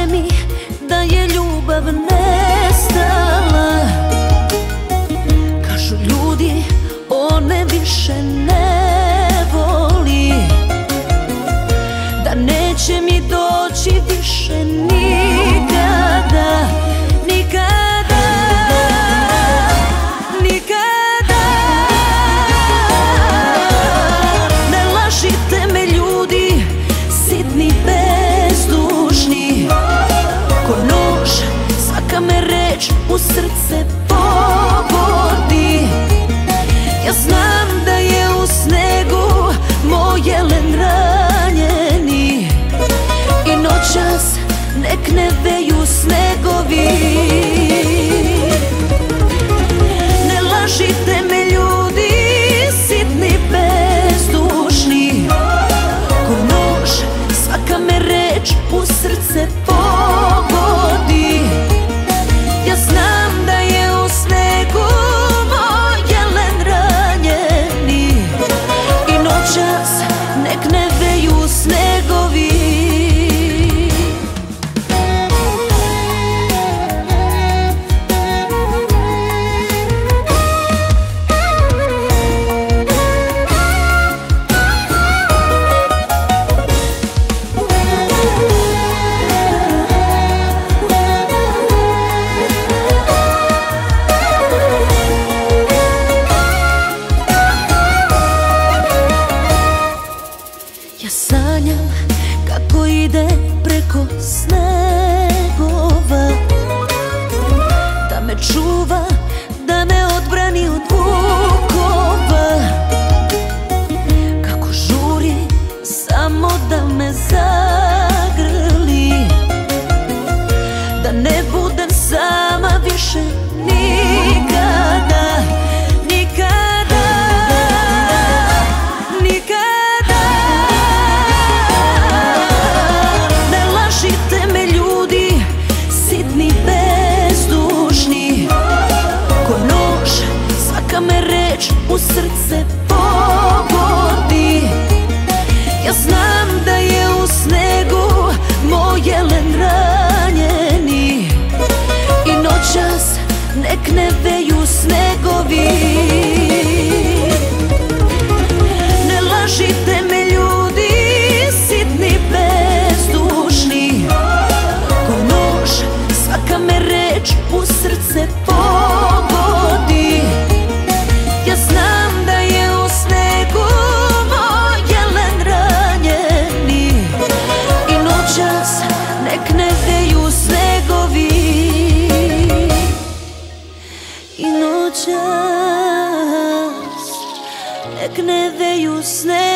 kaže mi da je ljubav nestala. Kažu ljudi, one više ne voli, da neće mi doći više nikada, nikada, nikada. Ne lažite me ljudi, sitni bezdušni, ko nož svaka me reč u srce pogodi. Ja znam da je u snegu moj jelen ranjeni i noćas nek ne veju snegovi. Ne lažite me ljudi, sitni bezdušni, ko nož svaka me reč u srce pogodi. Ja znam da je u snegu moj jelen ranjeni i noćas nek ne veju snegovi. Ja sanjam kako ide preko snegova, da me čuva, da me odbrani od vukova, kako žuri samo da me zagrli, da ne budem sama više nikada, nikada, nikada. Ne lažite me ljudi, sitni bezdušni, ko nož svaka me reč u srce pogodi. Ja znam da je u snegu moj jelen ranjeni i noćas nek ne veju snegovi. Ne lažite me ljudi, sitni bezdušni, ko nož svaka me reč u srce pogodi. Ja znam da je u snegu moj jelen ranjeni i noćas nek ne veju snegovi. I noćas nek ne veju snegovi.